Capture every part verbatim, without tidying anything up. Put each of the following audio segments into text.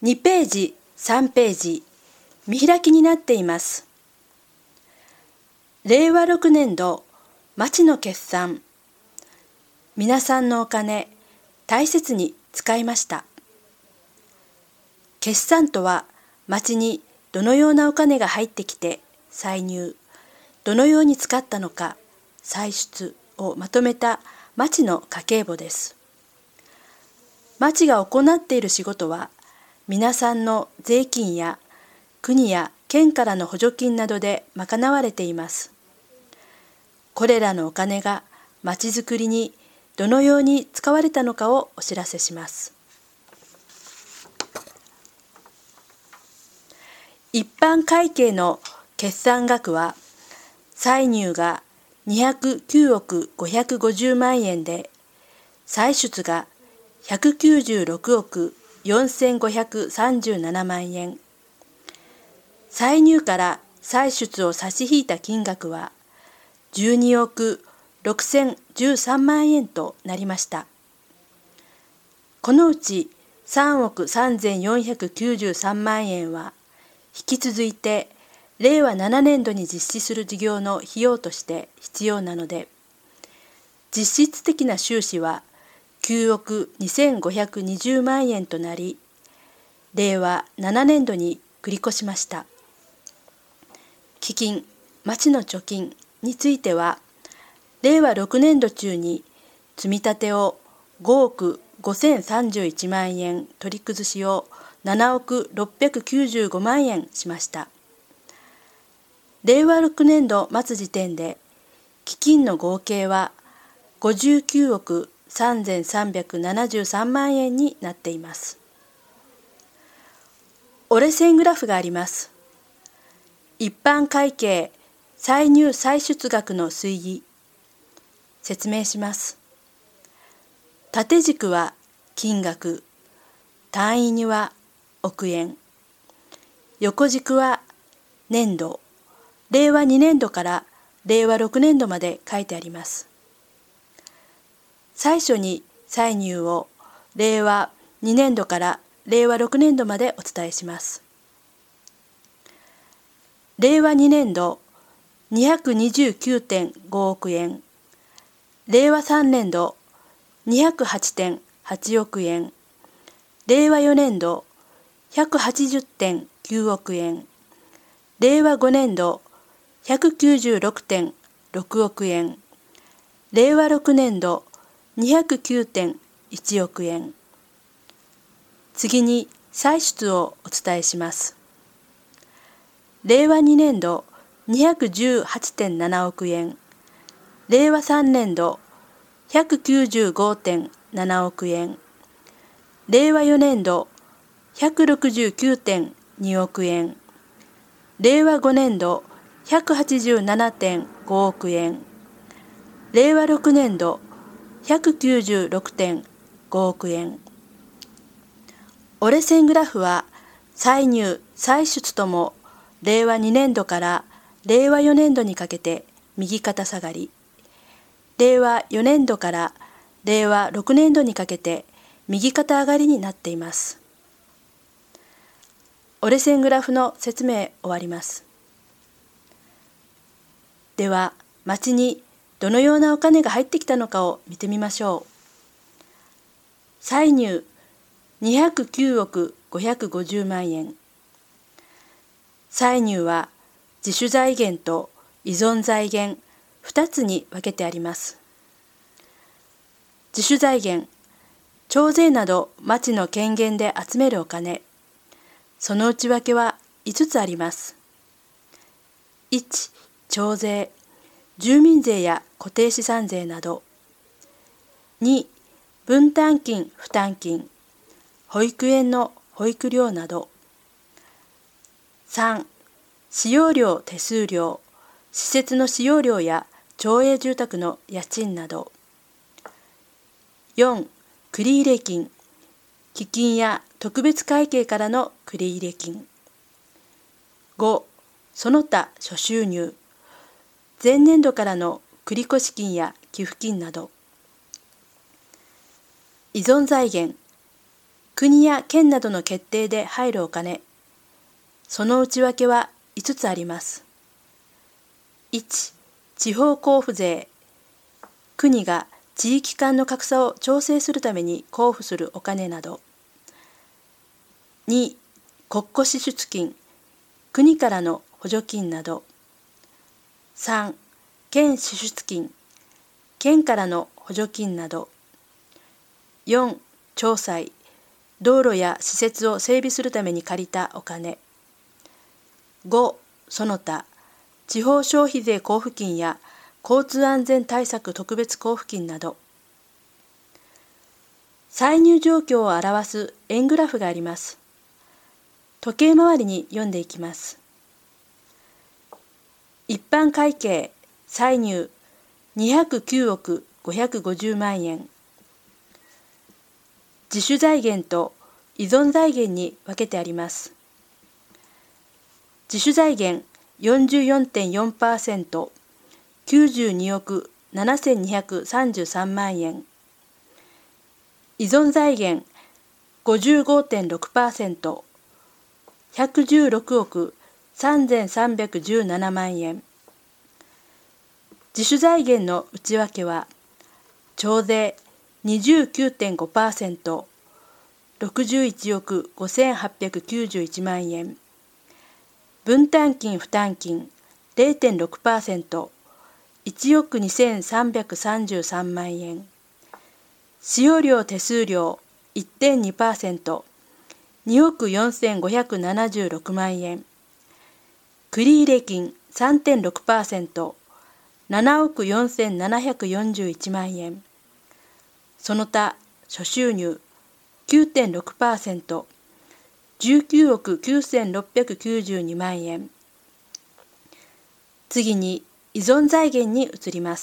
にページ、さんページ、見開きになっています。れいわろくねんど、町の決算。皆さんのお金、大切に使いました。決算とは、町にどのようなお金が入ってきて、歳入、どのように使ったのか、歳出をまとめた町の家計簿です。町が行っている仕事は、皆さんの税金や国や県からの補助金などで賄われています。これらのお金が町づくりにどのように使われたのかをお知らせします。一般会計の決算額は、歳入がにひゃくきゅうおくごひゃくごじゅうまんえんで、歳出がひゃくきゅうじゅうろくおくよんせんごひゃくさんじゅうななまんえん。歳入から歳出を差し引いた金額はじゅうにおくろくせんじゅうさんまんえんとなりました。このうちさんおくさんぜんよんひゃくきゅうじゅうさんまんえんは引き続いてれいわななねんどに実施する事業の費用として必要なので、実質的な収支はきゅうおくにせんごひゃくにじゅうまんえんとなり、れいわななねんどに繰り越しました。基金、町の貯金については、れいわろくねんど中に積み立てをごおくごせんさんじゅういちまんえん、取り崩しをななおくろっぴゃくきゅうじゅうごまんえんしました。れいわろくねんど末時点で、基金の合計はごじゅうきゅうおくさんぜんさんびゃくななじゅうさんまんえんになっています。折れ線グラフがあります。一般会計歳入歳出額の推移。説明します。縦軸は金額、単位には億円。横軸は年度、れいわにねんどかられいわろくねんどまで書いてあります。最初に歳入をれいわにねんどかられいわろくねんどまでお伝えします。れいわにねんど にひゃくにじゅうきゅうてんごおくえん、れいわさんねんど にひゃくはちてんはちおくえん、れいわよねんど ひゃくはちじゅってんきゅうおくえん、れいわごねんど ひゃくきゅうじゅうろくてんろくおくえん、れいわろくねんど にひゃくきゅうてんいちおくえん。次に歳出をお伝えします。れいわにねんど にひゃくじゅうはちてんななおくえん、れいわさんねんど ひゃくきゅうじゅうごてんななおくえん、れいわよねんど ひゃくろくじゅうきゅうてんにおくえん、れいわごねんど ひゃくはちじゅうななてんごおくえん、れいわろくねんど ひゃくきゅうじゅうろくてんごおくえん。折れ線グラフは歳入歳出ともれいわにねんどかられいわよねんどにかけて右肩下がり、れいわよねんどかられいわろくねんどにかけて右肩上がりになっています。折れ線グラフの説明終わります。では、町にどのようなお金が入ってきたのかを見てみましょう。歳入にひゃくきゅうおくごひゃくごじゅうまんえん。歳入は自主財源と依存財源ふたつに分けてあります。自主財源、徴税など町の権限で集めるお金、その内訳はいつつあります。いち、徴税、住民税や固定資産税など。に、分担金・負担金、保育園の保育料など。さん、使用料・手数料、施設の使用料や町営住宅の家賃など。よん、繰入金、基金や特別会計からの繰入金。ご、その他諸収入、前年度からの繰越金や寄付金など。依存財源、 国や県などの決定で入るお金。その内訳はいつつあります。いち. 地方交付税。国が地域間の格差を調整するために交付するお金など。に. 国庫支出金。国からの補助金など。さん. 県支出金。県からの補助金など。よん. 町債。道路や施設を整備するために借りたお金。ご. その他、地方消費税交付金や交通安全対策特別交付金など。歳入状況を表す円グラフがあります。時計回りに読んでいきます。一般会計歳入にひゃくきゅうおくごひゃくごじゅうまんえん。自主財源と依存財源に分けてあります。自主財源 よんじゅうよんてんよんパーセント、きゅうじゅうにおくななせんにひゃくさんじゅうさんまんえん。依存財源 ごじゅうごてんろくパーセント、ひゃくじゅうろくおくさんぜんさんびゃくじゅうななまんえん。自主財源の内訳は、徴税 にじゅうきゅうてんごパーセント、ろくじゅういちおくごせんはっぴゃくきゅうじゅういちまんえん。分担金負担金 れいてんろくパーセント、いちおくにせんさんびゃくさんじゅうさんまんえん。使用料手数料 いってんにパーセント、におくよんせんごひゃくななじゅうろくまんえん。繰入金 さんてんろくパーセント、ななおくよんせんななひゃくよんじゅういちまんえん。その他諸収入 きゅうてんろくパーセント、じゅうきゅうおくきゅうせんろっぴゃくきゅうじゅうにまんえん。次に依存財源に移ります。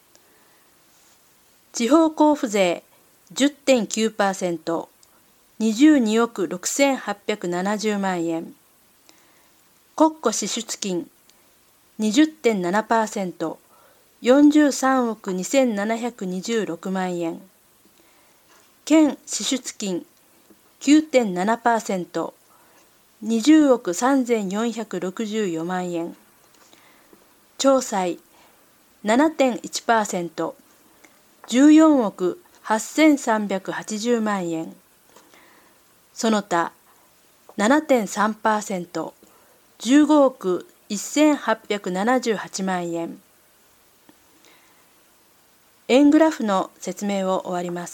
地方交付税 じゅってんきゅうパーセント、にじゅうにおくろくせんはっぴゃくななじゅうまんえん。国庫支出金 にじゅってんななパーセント、よんじゅうさんおくにせんななひゃくにじゅうろくまんえん。県支出金 きゅうてんななパーセント、にじゅうおくさんぜんよんひゃくろくじゅうよんまんえん。町債 ななてんいちパーセント、じゅうよんおくはっせんさんびゃくはちじゅうまんえん。その他 ななてんさんパーセント、じゅうごおくせんはっぴゃくななじゅうはちまんえん。円グラフの説明を終わります。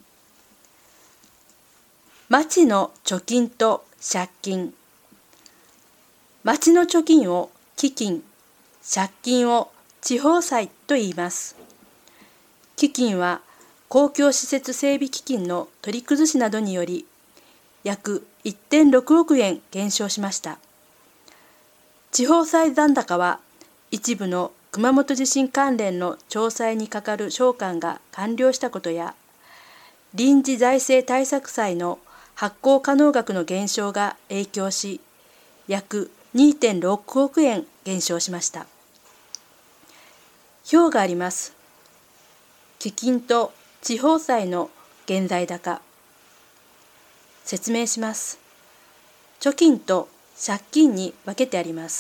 町の貯金と借金。町の貯金を基金、借金を地方債と言います。基金は公共施設整備基金の取り崩しなどにより約 いってんろくおくえん減少しました。地方債残高は一部の熊本地震関連の町債に係る償還が完了したことや、臨時財政対策債の発行可能額の減少が影響し、約 にてんろくおくえん減少しました。表があります。基金と地方債の現在高。説明します。貯金と借金に分けてあります。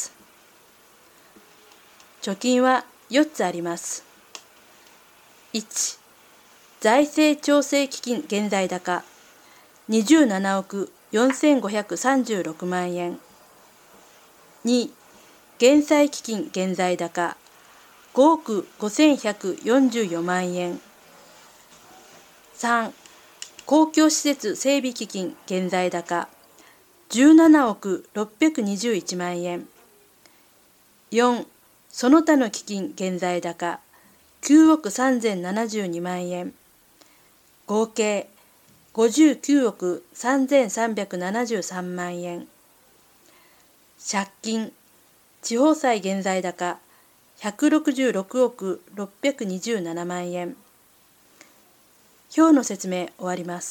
貯金はよっつあります。いち. 財政調整基金現在高にじゅうななおくよんせんごひゃくさんじゅうろくまんえん。に. 減債基金現在高ごおくごせんひゃくよんじゅうよんまんえん。さん. 公共施設整備基金現在高じゅうななおくろっぴゃくにじゅういちまんえん。よん. その他の基金現在高きゅうおくさんぜんななじゅうにまんえん。合計ごじゅうきゅうおくさんぜんさんびゃくななじゅうさんまんえん。借金、地方債現在高ひゃくろくじゅうろくおくろっぴゃくにじゅうななまんえん。表の説明終わります。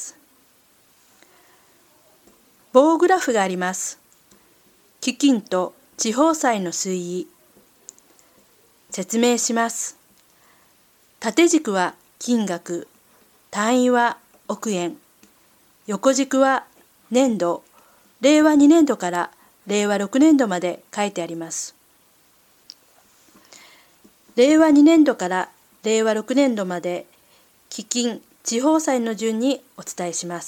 棒グラフがあります。基金と地方債の推移。説明します。縦軸は金額、単位は億円。 横軸は年度、れいわにねんどかられいわろくねんどまで書いてあります。れいわにねんどかられいわろくねんどまで基金・地方債の順にお伝えします。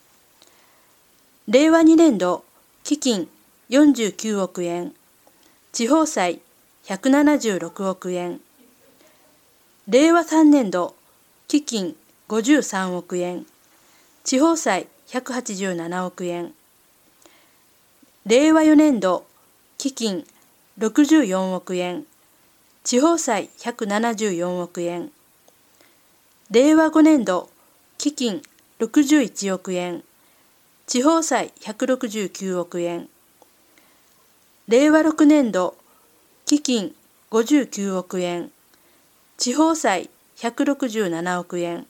れいわにねんど基金よんじゅうきゅうおくえん、地方債ひゃくななじゅうろくおくえん、れいわさんねんど基金ごじゅうさんおくえん、地方債ひゃくはちじゅうななおくえん、れいわよねんど基金ろくじゅうよんおくえん、地方債ひゃくななじゅうよんおくえん、れいわごねんど基金ろくじゅういちおくえん、地方債ひゃくろくじゅうきゅうおくえん、れいわろくねんど基金ごじゅうきゅうおくえん、地方債ひゃくろくじゅうななおくえん。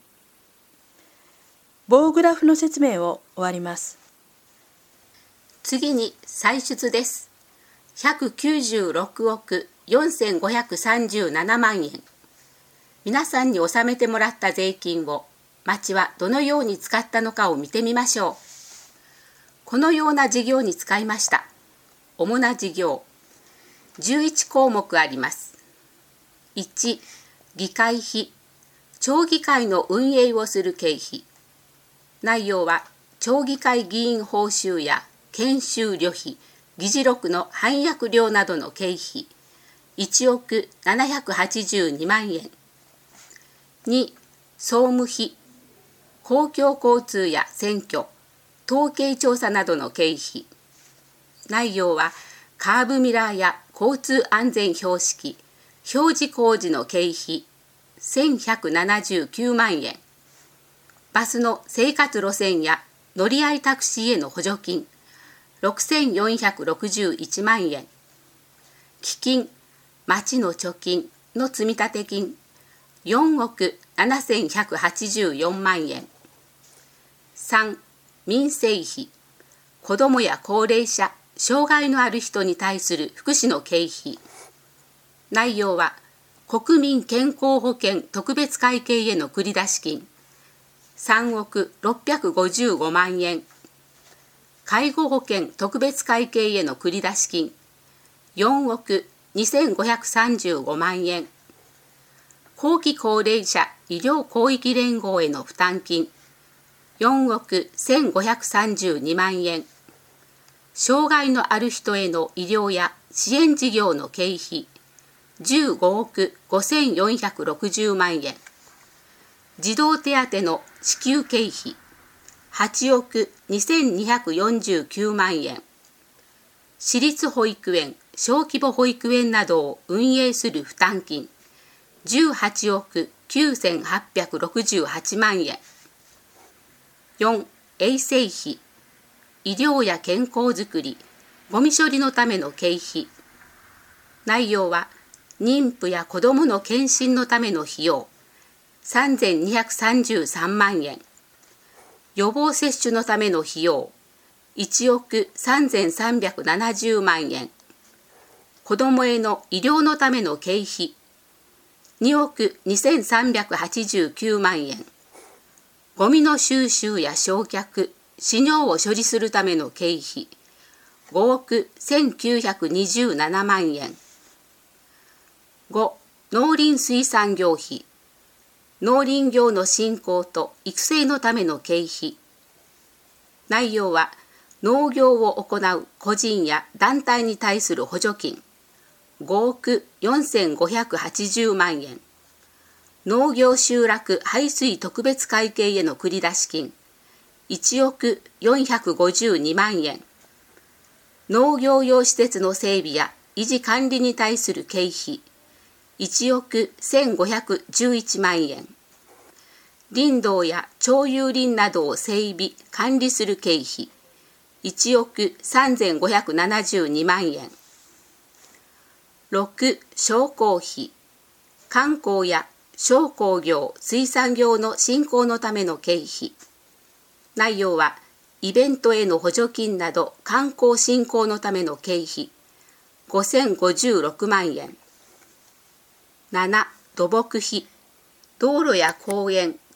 棒グラフの説明を終わります。 次に歳出です。ひゃくきゅうじゅうろくおくよんせんごひゃくさんじゅうななまんえん。皆さんに納めてもらった税金を町はどのように使ったのかを見てみましょう。このような事業に使いました。主な事業じゅういちこうもくあります。いち、議会費、町議会の運営をする経費。内容は町議会議員報酬や研修旅費、議事録の翻訳料などの経費いちおくななひゃくはちじゅうにまんえん。に、総務費、公共交通や選挙、統計調査などの経費。内容はカーブミラーや交通安全標識、表示工事の経費せんひゃくななじゅうきゅうまんえん。バスの生活路線や乗り合いタクシーへの補助金ろくせんよんひゃくろくじゅういちまんえん。基金、町の貯金の積立金よんおくななせんひゃくはちじゅうよんまんえん。さん、民生費、子どもや高齢者、障害のある人に対する福祉の経費。内容は国民健康保険特別会計への繰出金さんおくろっぴゃくごじゅうごまんえん。介護保険特別会計への繰出金よんおくにせんごひゃくさんじゅうごまんえん。後期高齢者医療広域連合への負担金よんおくせんごひゃくさんじゅうにまんえん。障害のある人への医療や支援事業の経費じゅうごおくごせんよんひゃくろくじゅうまんえん。児童手当の支給経費はちおくにせんにひゃくよんじゅうきゅうまんえん。私立保育園、小規模保育園などを運営する負担金じゅうはちおくきゅうせんはっぴゃくろくじゅうはちまんえん。よん、衛生費、医療や健康づくり、ゴミ処理のための経費。内容は妊婦や子どもの検診のための費用さんぜんにひゃくさんじゅうさんまんえん。予防接種のための費用いちおくさんぜんさんびゃくななじゅうまんえん。子どもへの医療のための経費におくにせんさんびゃくはちじゅうきゅうまんえん。ゴミの収集や焼却、飼料を処理するための経費ごおくせんきゅうひゃくにじゅうななまんえん。ご、農林水産業費、農林業の振興と育成のための経費。内容は農業を行う個人や団体に対する補助金ごおくよんせんごひゃくはちじゅうまんえん。農業集落排水特別会計への繰出金いちおくよんひゃくごじゅうにまんえん。農業用施設の整備や維持管理に対する経費いちおくせんごひゃくじゅういちまんえん。林道や町有林などを整備・管理する経費いちおくさんぜんごひゃくななじゅうにまんえん。ろく、商工費、観光や商工業・水産業の振興のための経費。内容はイベントへの補助金など観光振興のための経費ごせんごじゅうろくまんえん。なな、土木費、道路や公園、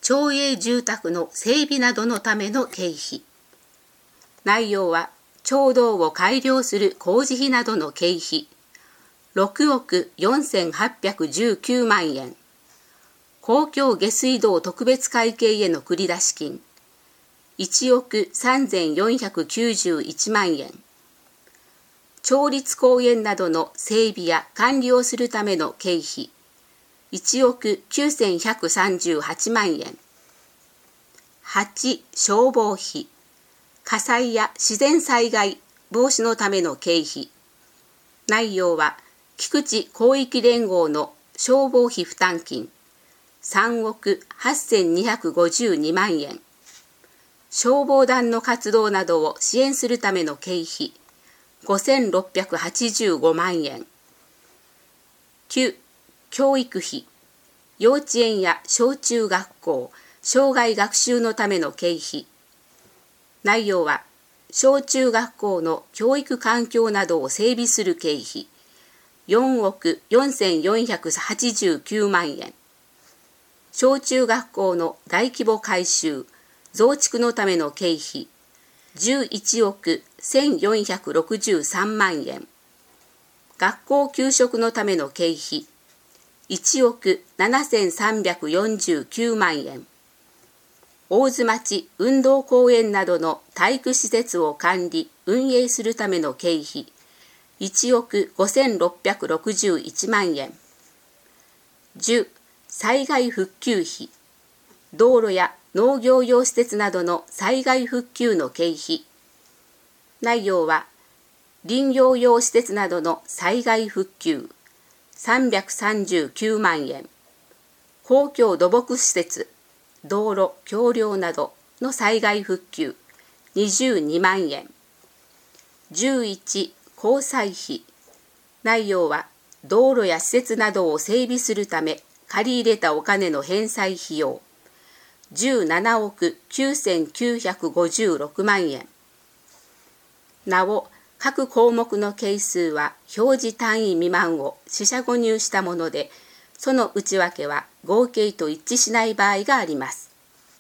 町営住宅の整備などのための経費。内容は、町道を改良する工事費などの経費、ろくおくよんせんはっぴゃくじゅうきゅうまんえん。公共下水道特別会計への繰出金、いちおくさんぜんよんひゃくきゅうじゅういちまんえん。町立公園などの整備や管理をするための経費、いちおくきゅうせんひゃくさんじゅうはちまんえん。はち、消防費、火災や自然災害防止のための経費。内容は、菊池広域連合の消防費負担金、さんおくはっせんにひゃくごじゅうにまんえん。消防団の活動などを支援するための経費、ごせんろっぴゃくはちじゅうごまんえん。きゅう、教育費、幼稚園や小中学校、生涯学習のための経費。内容は、小中学校の教育環境などを整備する経費、よんおくよんせんよんひゃくはちじゅうきゅうまんえん。小中学校の大規模改修、増築のための経費、じゅういちおくせんよんひゃくろくじゅうさんまんえん。学校給食のための経費、いちおくななせんさんびゃくよんじゅうきゅうまんえん。大津町運動公園などの体育施設を管理・運営するための経費、いちおくごせんろっぴゃくろくじゅういちまんえん。じゅう、災害復旧費、道路や農業用施設などの災害復旧の経費。内容は、林業用施設などの災害復旧、さんびゃくさんじゅうきゅうまんえん。公共土木施設、道路、橋梁などの災害復旧、にじゅうにまんえん。じゅういち、交際費。内容は、道路や施設などを整備するため、借り入れたお金の返済費用、じゅうななおくきゅうせんきゅうひゃくごじゅうろくまんえん。なお、各項目の係数は表示単位未満を四捨五入したもので、その内訳は合計と一致しない場合があります。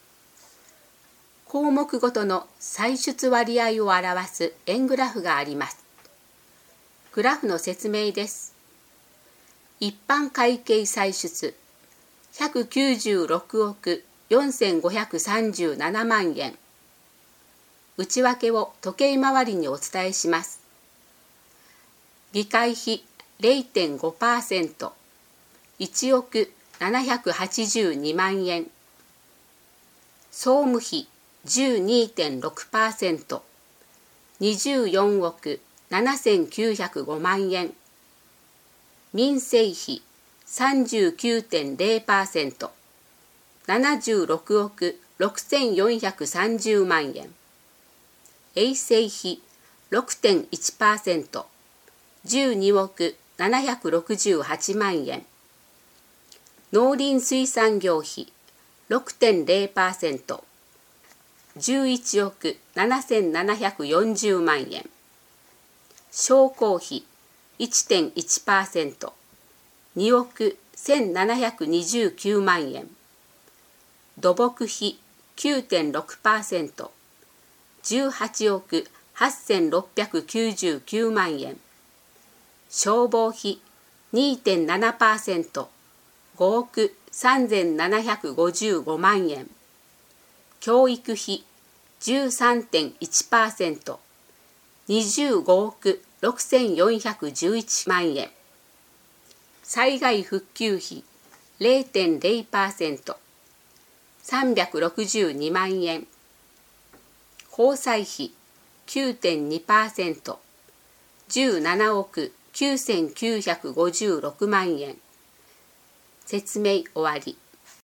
項目ごとの歳出割合を表す円グラフがあります。グラフの説明です。一般会計歳出ひゃくきゅうじゅうろくおくよんせんごひゃくさんじゅうななまんえん。内訳を時計回りにお伝えします。議会費 れいてんごパーセント、いちおくななひゃくはちじゅうにまんえん。総務費 じゅうにてんろくパーセント、にじゅうよんおくななせんきゅうひゃくごまんえん。民生費 さんじゅうきゅうてんれいパーセント、ななじゅうろくおくろくせんよんひゃくさんじゅうまんえん。衛生費 ろくてんいちパーセント、じゅうにおくななひゃくろくじゅうはちまんえん。農林水産業費 ろくてんれいパーセント、じゅういちおくななせんななひゃくよんじゅうまんえん。商工費 いってんいちパーセント、におくせんななひゃくにじゅうきゅうまんえん。土木費 きゅうてんろくパーセント、じゅうはちおくはっせんろっぴゃくきゅうじゅうきゅうまんえん。消防費 にてんななパーセント、ごおくさんぜんななひゃくごじゅうごまんえん。教育費 じゅうさんてんいちパーセント、にじゅうごおくろくせんよんひゃくじゅういちまんえん。災害復旧費 れいてんれいパーセント、さんびゃくろくじゅうにまんえん。交際費 きゅうてんにパーセント、じゅうななおくきゅうせんきゅうひゃくごじゅうろくまんえん。説明終わり。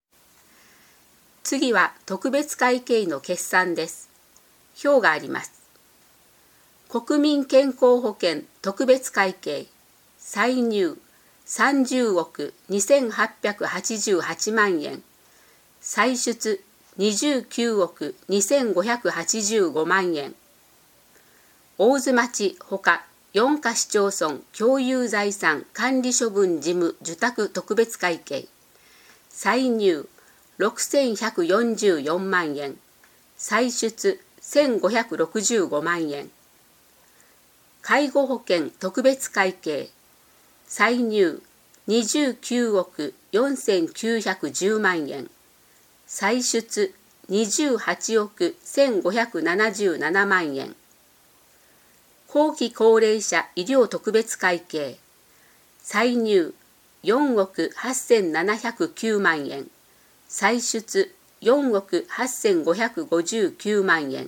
次は特別会計の決算です。表があります。国民健康保険特別会計歳入さんじゅうおくにせんはっぴゃくはちじゅうはちまんえん。歳出にじゅうきゅうおくにせんごひゃくはちじゅうごまんえん。大津町ほかよんか市町村共有財産管理処分事務受託特別会計歳入ろくせんひゃくよんじゅうよんまんえん、歳出せんごひゃくろくじゅうごまんえん。介護保険特別会計、歳入にじゅうきゅうおくよんせんきゅうひゃくじゅうまんえん、歳出にじゅうはちおくせんごひゃくななじゅうななまんえん。後期高齢者医療特別会計、歳入よんおくはっせんななひゃくきゅうまんえん、歳出よんおくはっせんごひゃくごじゅうきゅうまんえん。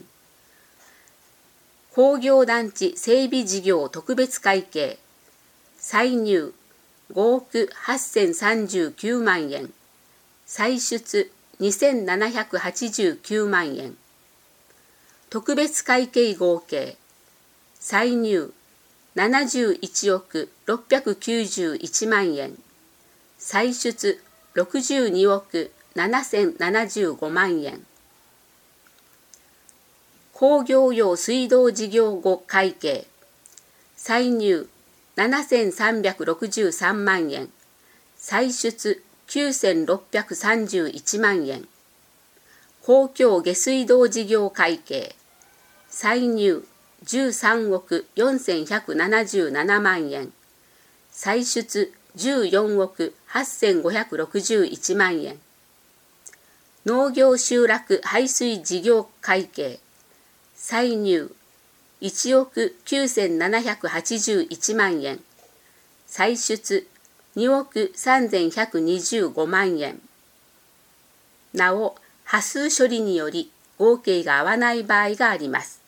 工業団地整備事業特別会計、歳入ごおくはっせんさんじゅうきゅうまんえん、歳出にせんななひゃくはちじゅうきゅうまんえん。特別会計合計、歳入ななじゅういちおくろっぴゃくきゅうじゅういちまんえん、歳出ろくじゅうにおくななせんななじゅうごまんえん。工業用水道事業後会計、歳入ななせんさんびゃくろくじゅうさんまんえん、歳出きゅうせんろっぴゃくさんじゅういちまんえん。公共下水道事業会計、歳入じゅうさんおくよんせんひゃくななじゅうななまんえん、歳出じゅうよんおくはっせんごひゃくろくじゅういちまんえん。農業集落排水事業会計、歳入いちおくきゅうせんななひゃくはちじゅういちまんえん、歳出におくさんぜんひゃくにじゅうごまんえん。なお、波数処理により合計が合わない場合があります。